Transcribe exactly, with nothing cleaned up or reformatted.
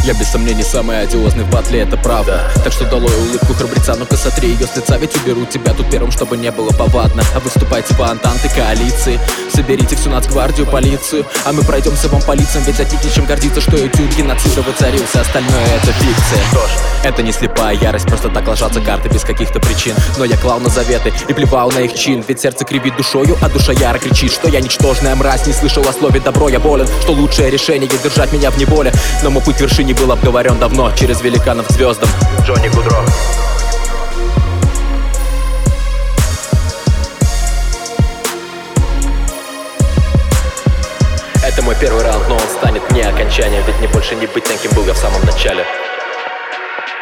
Я без сомнений самый одиозный в батле, это правда. Так что долой улыбку храбреца, ну-ка сотри ее с лица, ведь уберут тебя тут первым, чтобы не было повадно. А выступайте по антанты коалиции, соберите всю нацгвардию, полицию, а мы пройдемся вам по лицам, ведь отнюдь нечем гордиться, что этюд геноцида воцарился. Остальное это фикция. Что ж, это не слепая ярость, просто так ложатся карты без каких-то причин. Но я клал на заветы и плевал на их чин, ведь сердце кривит душою, а душа яро кричит, что я ничтожная мразь, не слышал о слове добро, я болен, что лучшее решение держать меня в неволе. Но мой путь к вершине был обговорен давно, через великанов к звездам. Джонни Гудро. Это мой первый раунд, но он станет не окончанием, ведь мне больше не быть тем, кем был я в самом начале.